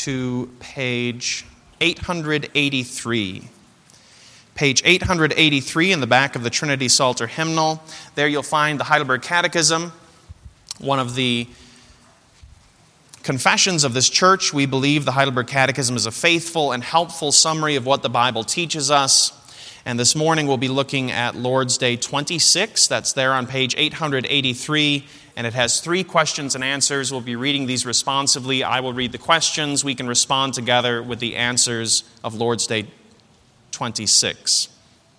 to page 883. Page 883 in the back of the Trinity Psalter hymnal. There you'll find the Heidelberg Catechism, one of the confessions of this church. We believe the Heidelberg Catechism is a faithful and helpful summary of what the Bible teaches us. And this morning we'll be looking at Lord's Day 26. That's there on page 883. And it has 3 questions and answers. We'll be reading these responsively. I will read the questions. We can respond together with the answers of Lord's Day 26.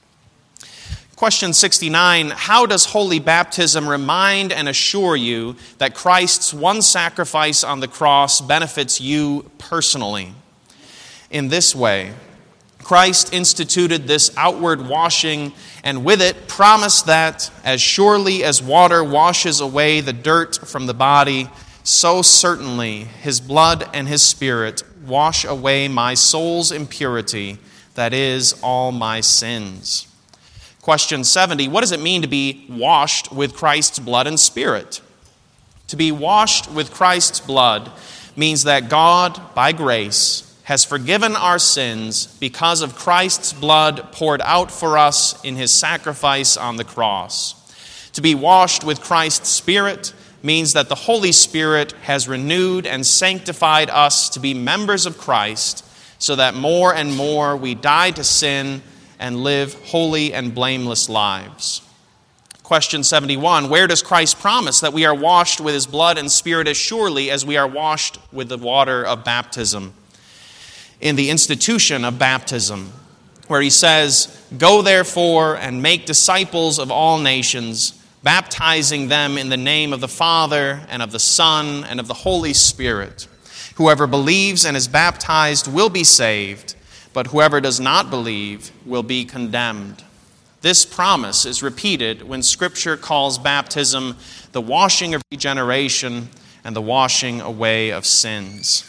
Question 69, how does holy baptism remind and assure you that Christ's one sacrifice on the cross benefits you personally? In this way, Christ instituted this outward washing and with it promised that as surely as water washes away the dirt from the body, so certainly his blood and his Spirit wash away my soul's impurity, that is, all my sins. Question 70, what does it mean to be washed with Christ's blood and Spirit? To be washed with Christ's blood means that God, by grace, has forgiven our sins because of Christ's blood poured out for us in his sacrifice on the cross. To be washed with Christ's Spirit means that the Holy Spirit has renewed and sanctified us to be members of Christ so that more and more we die to sin and live holy and blameless lives. Question 71, where does Christ promise that we are washed with his blood and Spirit as surely as we are washed with the water of baptism? In the institution of baptism, where he says, go therefore and make disciples of all nations, baptizing them in the name of the Father and of the Son and of the Holy Spirit. Whoever believes and is baptized will be saved, but whoever does not believe will be condemned. This promise is repeated when Scripture calls baptism the washing of regeneration and the washing away of sins.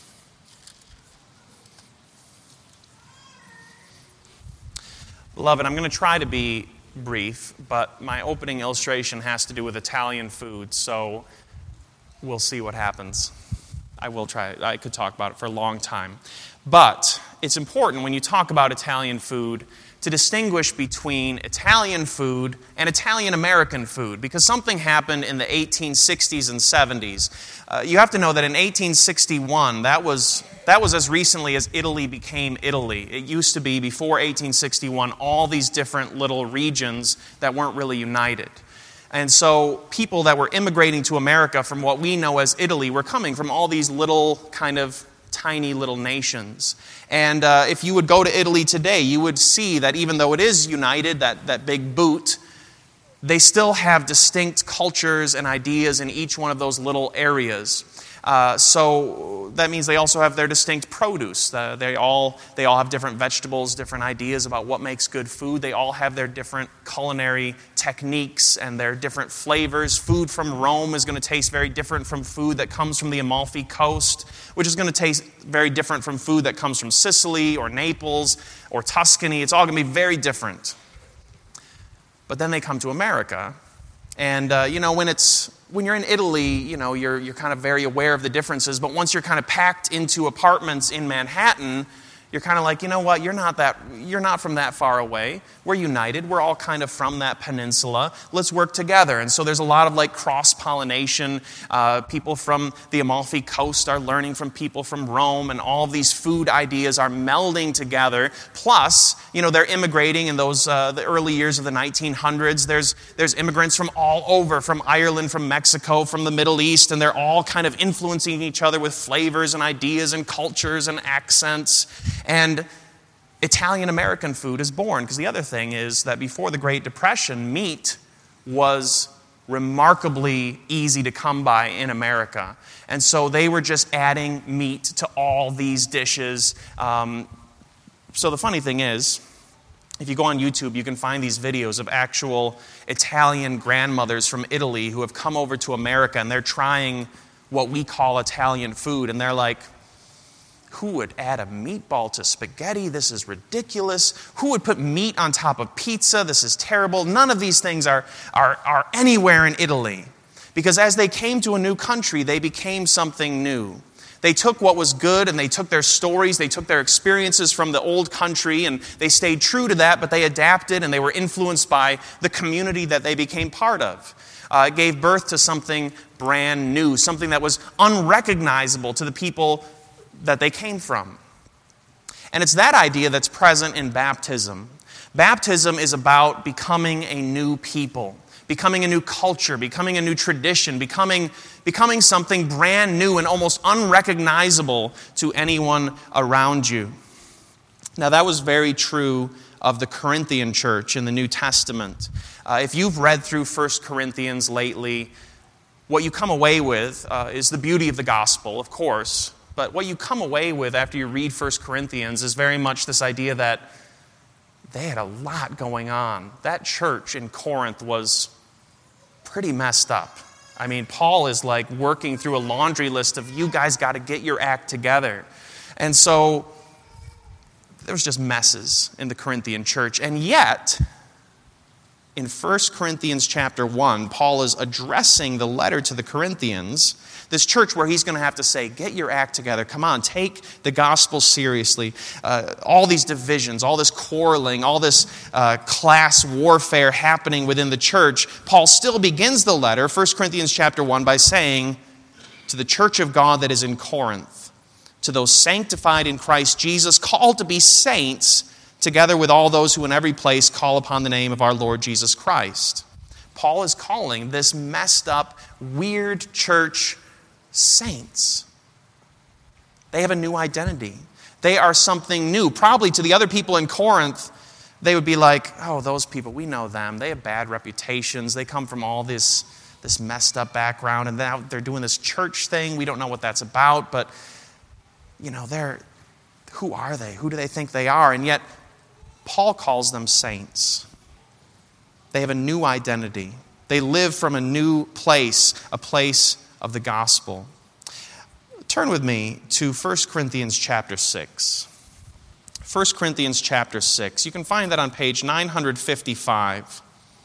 Beloved, I'm going to try to be brief, but my opening illustration has to do with Italian food, so we'll see what happens. I will try. I could talk about it for a long time. But it's important when you talk about Italian food to distinguish between Italian food and Italian-American food, because something happened in the 1860s and 70s. You have to know that in 1861, that was as recently as Italy became Italy. It used to be, before 1861, all these different little regions that weren't really united. And so people that were immigrating to America from what we know as Italy were coming from all these little kind of tiny little nations. And if you would go to Italy today, you would see that even though it is united, that big boot, they still have distinct cultures and ideas in each one of those little areas. So that means they also have their distinct produce. They all have different vegetables, different ideas about what makes good food. They all have their different culinary techniques and their different flavors. Food from Rome is going to taste very different from food that comes from the Amalfi Coast, which is going to taste very different from food that comes from Sicily or Naples or Tuscany. It's all going to be very different. But then they come to America, and when you're in Italy, you're kind of very aware of the differences. But once you're kind of packed into apartments in Manhattan, you're kind of like, you know what? You're not from that far away. We're united. We're all kind of from that peninsula. Let's work together. And so there's a lot of cross-pollination. People from the Amalfi Coast are learning from people from Rome, and all of these food ideas are melding together. Plus, they're immigrating in those the early years of the 1900s. There's immigrants from all over, from Ireland, from Mexico, from the Middle East, and they're all kind of influencing each other with flavors and ideas and cultures and accents. And Italian-American food is born, because the other thing is that before the Great Depression, meat was remarkably easy to come by in America. And so they were just adding meat to all these dishes. So the funny thing is, if you go on YouTube, you can find these videos of actual Italian grandmothers from Italy who have come over to America, and they're trying what we call Italian food, and they're like, who would add a meatball to spaghetti? This is ridiculous. Who would put meat on top of pizza? This is terrible. None of these things are anywhere in Italy. Because as they came to a new country, they became something new. They took what was good and they took their stories, they took their experiences from the old country, and they stayed true to that, but they adapted and they were influenced by the community that they became part of. It gave birth to something brand new, something that was unrecognizable to the people that they came from. And it's that idea that's present in baptism. Baptism is about becoming a new people, becoming a new culture, becoming a new tradition, becoming something brand new and almost unrecognizable to anyone around you. Now, that was very true of the Corinthian church in the New Testament. If you've read through 1 Corinthians lately, what you come away with is the beauty of the gospel, of course, but what you come away with after you read 1 Corinthians is very much this idea that they had a lot going on. That church in Corinth was pretty messed up. I mean, Paul is like working through a laundry list of, you guys got to get your act together. And so there was just messes in the Corinthian church. And yet, in 1 Corinthians chapter 1, Paul is addressing the letter to the Corinthians, this church where he's going to have to say, get your act together. Come on, take the gospel seriously. All these divisions, all this quarreling, all this class warfare happening within the church, Paul still begins the letter, 1 Corinthians chapter 1, by saying, to the church of God that is in Corinth, to those sanctified in Christ Jesus, called to be saints, together with all those who in every place call upon the name of our Lord Jesus Christ. Paul is calling this messed up, weird church saints. They have a new identity. They are something new. Probably to the other people in Corinth, they would be like, oh, those people, we know them. They have bad reputations. They come from all this messed up background, and now they're doing this church thing. We don't know what that's about, but, who are they? Who do they think they are? And yet, Paul calls them saints. They have a new identity. They live from a new place, a place of the gospel. Turn with me to 1 Corinthians chapter 6. 1 Corinthians chapter 6. You can find that on page 955.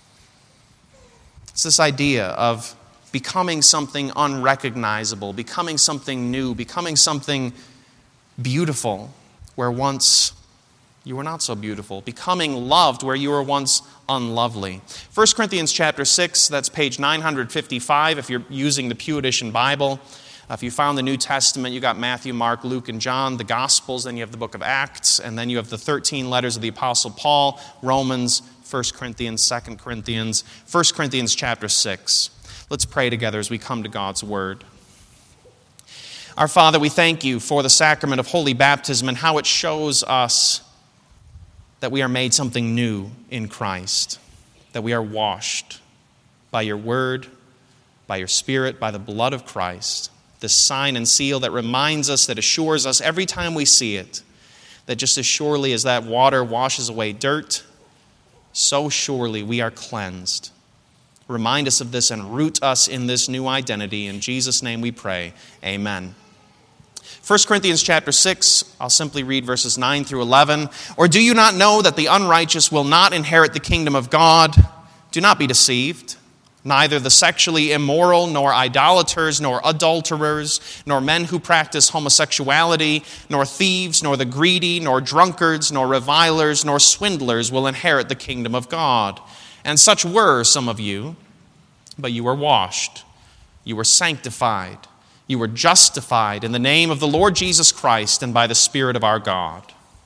It's this idea of becoming something unrecognizable, becoming something new, becoming something beautiful where once you were not so beautiful, becoming loved where you were once unlovely. 1 Corinthians chapter 6, that's page 955 if you're using the Pew Edition Bible. If you found the New Testament, you got Matthew, Mark, Luke, and John, the Gospels, then you have the book of Acts, and then you have the 13 letters of the Apostle Paul, Romans, 1 Corinthians, 2 Corinthians, 1 Corinthians chapter 6. Let's pray together as we come to God's Word. Our Father, we thank you for the sacrament of holy baptism and how it shows us that we are made something new in Christ, that we are washed by your word, by your Spirit, by the blood of Christ, this sign and seal that reminds us, that assures us every time we see it, that just as surely as that water washes away dirt, so surely we are cleansed. Remind us of this and root us in this new identity. In Jesus' name we pray, amen. 1 Corinthians chapter 6, I'll simply read verses 9 through 11. Or do you not know that the unrighteous will not inherit the kingdom of God? Do not be deceived. Neither the sexually immoral, nor idolaters, nor adulterers, nor men who practice homosexuality, nor thieves, nor the greedy, nor drunkards, nor revilers, nor swindlers will inherit the kingdom of God. And such were some of you, but you were washed, you were sanctified, you were justified in the name of the Lord Jesus Christ and by the Spirit of our God.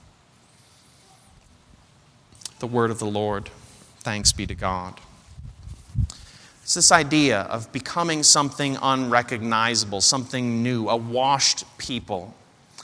The word of the Lord. Thanks be to God. It's this idea of becoming something unrecognizable, something new, a washed people.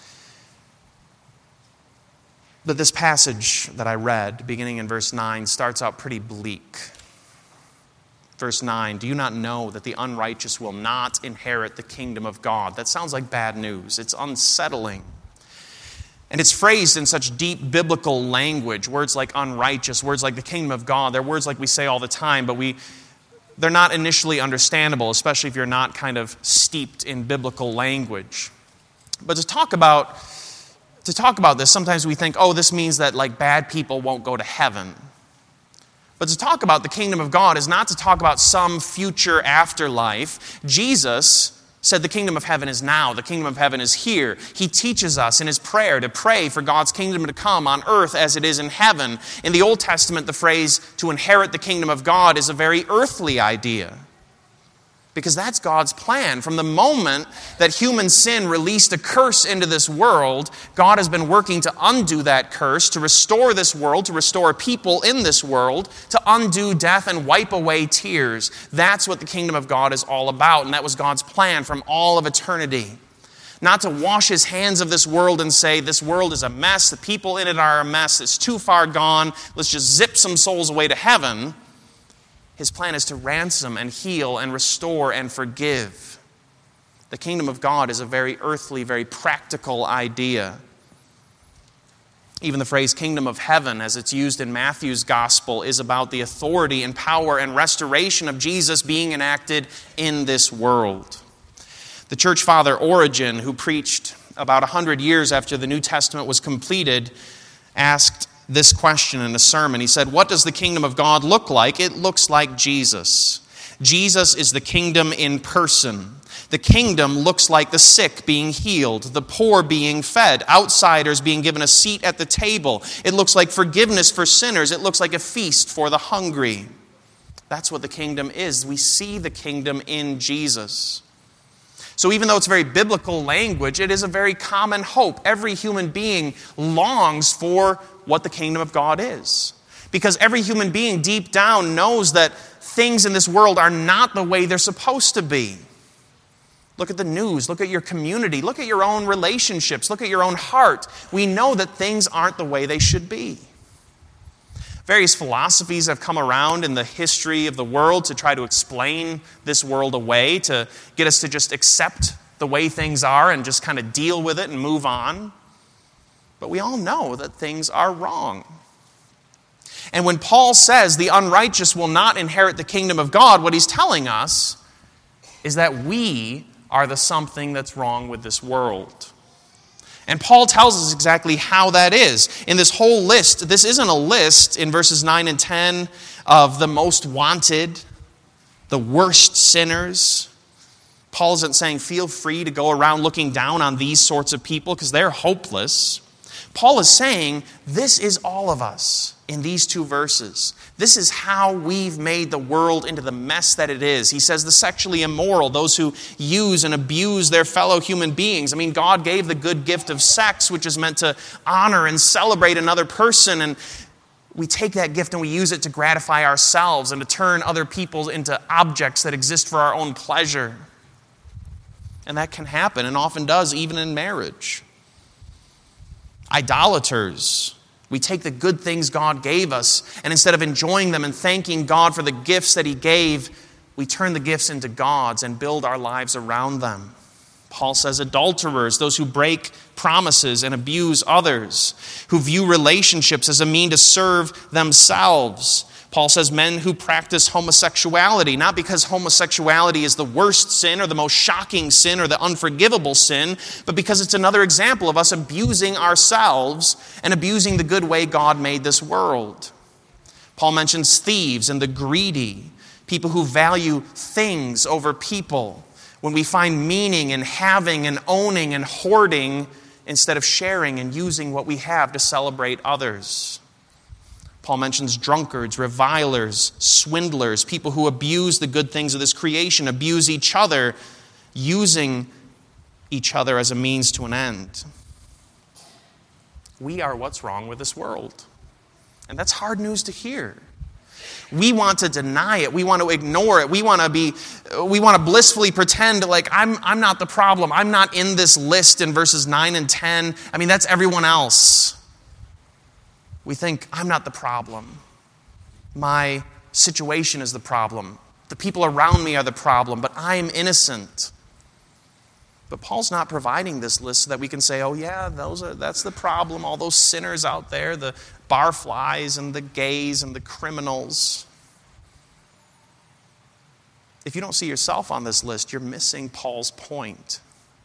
But this passage that I read, beginning in verse 9, starts out pretty bleak. Verse 9, do you not know that the unrighteous will not inherit the kingdom of God? That sounds like bad news. It's unsettling. And it's phrased in such deep biblical language, words like unrighteous, words like the kingdom of God. They're words like we say all the time, but they're not initially understandable, especially if you're not kind of steeped in biblical language. But to talk about this, sometimes we think, oh, this means that like bad people won't go to heaven. But to talk about the kingdom of God is not to talk about some future afterlife. Jesus said the kingdom of heaven is now. The kingdom of heaven is here. He teaches us in his prayer to pray for God's kingdom to come on earth as it is in heaven. In the Old Testament, the phrase to inherit the kingdom of God is a very earthly idea, because that's God's plan. From the moment that human sin released a curse into this world, God has been working to undo that curse, to restore this world, to restore people in this world, to undo death and wipe away tears. That's what the kingdom of God is all about, and that was God's plan from all of eternity. Not to wash his hands of this world and say, this world is a mess, the people in it are a mess, it's too far gone, let's just zip some souls away to heaven. His plan is to ransom and heal and restore and forgive. The kingdom of God is a very earthly, very practical idea. Even the phrase kingdom of heaven, as it's used in Matthew's gospel, is about the authority and power and restoration of Jesus being enacted in this world. The church father Origen, who preached about 100 years after the New Testament was completed, asked this question in a sermon. He said, what does the kingdom of God look like? It looks like Jesus. Jesus is the kingdom in person. The kingdom looks like the sick being healed, the poor being fed, outsiders being given a seat at the table. It looks like forgiveness for sinners. It looks like a feast for the hungry. That's what the kingdom is. We see the kingdom in Jesus. So even though it's very biblical language, it is a very common hope. Every human being longs for what the kingdom of God is. Because every human being deep down knows that things in this world are not the way they're supposed to be. Look at the news, look at your community, look at your own relationships, look at your own heart. We know that things aren't the way they should be. Various philosophies have come around in the history of the world to try to explain this world away, to get us to just accept the way things are and just kind of deal with it and move on. But we all know that things are wrong. And when Paul says the unrighteous will not inherit the kingdom of God, what he's telling us is that we are the something that's wrong with this world. And Paul tells us exactly how that is. In this whole list, this isn't a list in verses 9 and 10 of the most wanted, the worst sinners. Paul isn't saying feel free to go around looking down on these sorts of people because they're hopeless. Paul is saying this is all of us in these two verses. This is how we've made the world into the mess that it is. He says the sexually immoral, those who use and abuse their fellow human beings. I mean, God gave the good gift of sex, which is meant to honor and celebrate another person, and we take that gift and we use it to gratify ourselves and to turn other people into objects that exist for our own pleasure. And that can happen, and often does, even in marriage. Idolaters. We take the good things God gave us, and instead of enjoying them and thanking God for the gifts that He gave, we turn the gifts into gods and build our lives around them. Paul says adulterers, those who break promises and abuse others, who view relationships as a mean to serve themselves. Paul says men who practice homosexuality, not because homosexuality is the worst sin or the most shocking sin or the unforgivable sin, but because it's another example of us abusing ourselves and abusing the good way God made this world. Paul mentions thieves and the greedy, people who value things over people, when we find meaning in having and owning and hoarding instead of sharing and using what we have to celebrate others. Paul mentions drunkards, revilers, swindlers, people who abuse the good things of this creation, abuse each other, using each other as a means to an end. We are what's wrong with this world. And that's hard news to hear. We want to deny it. We want to ignore it. We want to blissfully pretend like I'm not the problem. I'm not in this list in verses 9 and 10. I mean, that's everyone else. We think, I'm not the problem. My situation is the problem. The people around me are the problem, but I'm innocent. But Paul's not providing this list so that we can say, oh yeah, that's the problem, all those sinners out there, the barflies and the gays and the criminals. If you don't see yourself on this list, you're missing Paul's point.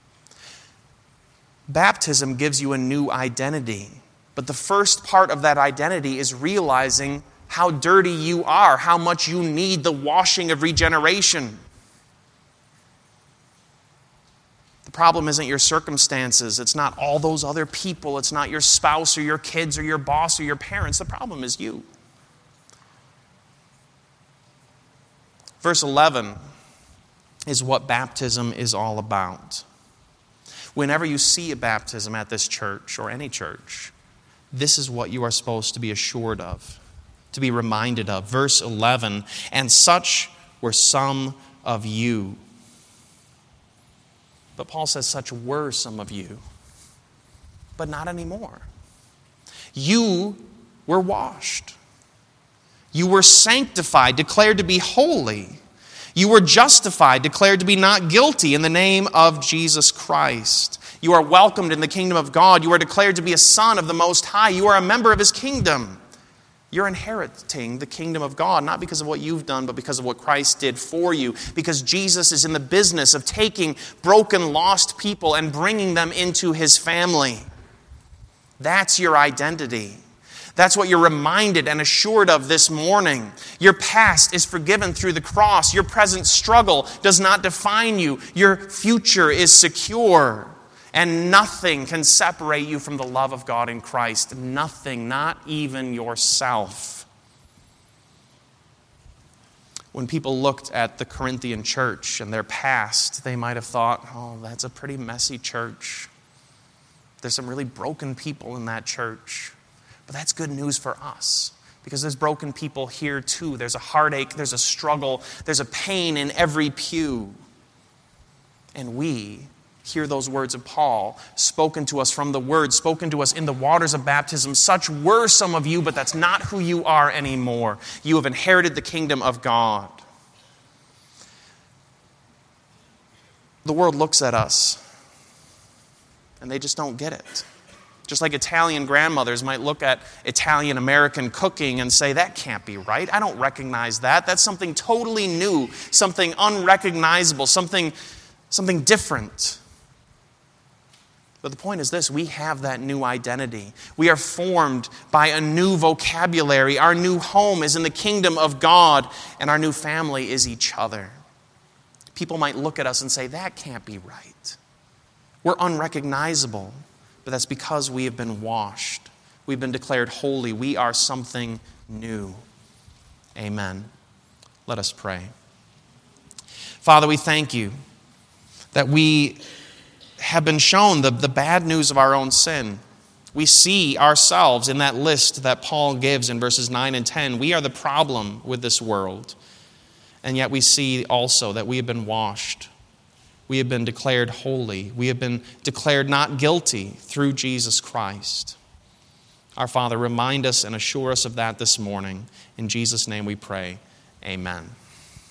Baptism gives you a new identity. But the first part of that identity is realizing how dirty you are, how much you need the washing of regeneration. problem isn't your circumstances. It's not all those other people. It's not your spouse or your kids or your boss or your parents. The problem is you. Verse 11 is what baptism is all about. Whenever you see a baptism at this church or any church, this is what you are supposed to be assured of, to be reminded of. Verse 11, and such were some of you. But Paul says such were some of you, but not anymore. You were washed. You were sanctified, declared to be holy. You were justified, declared to be not guilty in the name of Jesus Christ. You are welcomed in the kingdom of God. You are declared to be a son of the Most High. You are a member of His kingdom. You're inheriting the kingdom of God, not because of what you've done, but because of what Christ did for you. Because Jesus is in the business of taking broken, lost people and bringing them into His family. That's your identity. That's what you're reminded and assured of this morning. Your past is forgiven through the cross. Your present struggle does not define you. Your future is secure. And nothing can separate you from the love of God in Christ. Nothing, not even yourself. When people looked at the Corinthian church and their past, they might have thought, oh, that's a pretty messy church. There's some really broken people in that church. But that's good news for us, because there's broken people here too. There's a heartache, there's a struggle, there's a pain in every pew. And we hear those words of Paul, spoken to us from the Word, spoken to us in the waters of baptism. Such were some of you, but that's not who you are anymore. You have inherited the kingdom of God. The world looks at us, and they just don't get it. Just like Italian grandmothers might look at Italian-American cooking and say, that can't be right. I don't recognize that. That's something totally new, something unrecognizable, something different. But the point is this, we have that new identity. We are formed by a new vocabulary. Our new home is in the kingdom of God, and our new family is each other. People might look at us and say, that can't be right. We're unrecognizable, but that's because we have been washed. We've been declared holy. We are something new. Amen. Let us pray. Father, we thank you that we have been shown the bad news of our own sin. We see ourselves in that list that Paul gives in verses 9 and 10. We are the problem with this world. And yet we see also that we have been washed. We have been declared holy. We have been declared not guilty through Jesus Christ. Our Father, remind us and assure us of that this morning. In Jesus' name we pray. Amen.